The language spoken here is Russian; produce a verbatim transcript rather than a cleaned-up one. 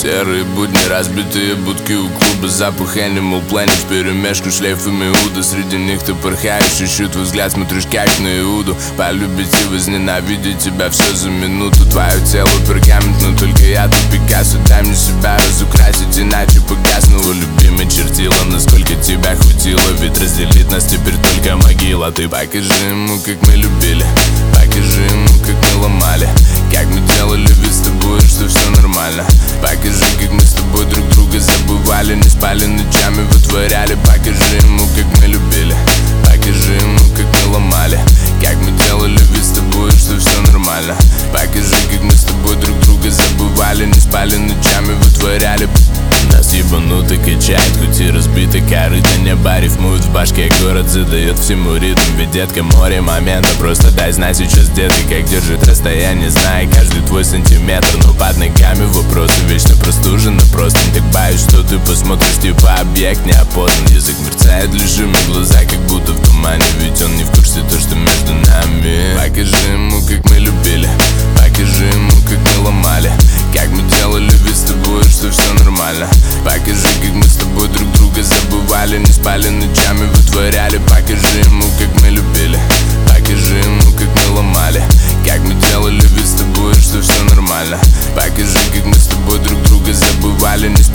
Серые будни, разбитые будки у клуба, запах Animal Planet вперемешку шлейфами уда. Среди них ты порхаешь, ищу твой взгляд, смотришь как на Иуду. Полюбить и возненавидеть тебя все за минуту. Твое тело пергамент, но только я тут Пикассо. Дай мне себя разукрасить, иначе погасну. Любимый чертила, насколько тебя хватило, ведь разделит нас теперь только могила. Ты покажи ему, как мы любили, покажи ему, как мы ломали, как мы делали вид с тобой, что все нормально. Покажи, как мы с тобой друг друга забывали, не спали ночами, вытворяли. Покажи ему, как мы любили, покажи ему, как мы ломали, как мы делали вид с тобой, что все нормально. Покажи, как мы с тобой друг друга забывали, не спали ночами, вытворяли. Нас ебануто качает, хоть и разбита корыто. Небо рифмует в башке, город задает всему ритм. Ведь, детка, море момента, просто дай знать сейчас, где ты, как держит расстояние, зная каждый твой сантиметр. Но под ногами вопросы, вечно простуженно просто. Так боюсь, что ты посмотришь, типа объект не опознан. Язык мерцает, лишь ему глаза, как будто в тумане, ведь он не в курсе то, что между нами. Покажи ему, как мы любили, покажи ему, как мы ломали, как мы делали вид с тобой, что все нормально. Покажи, как мы с тобой друг друга забывали, не спали ночами, вытворяли. Покажи ему, как мы любили, покажи ему, как мы ломали, как мы делали вид с тобой, что все нормально. Покажи, как мы с тобой друг друга забывали, не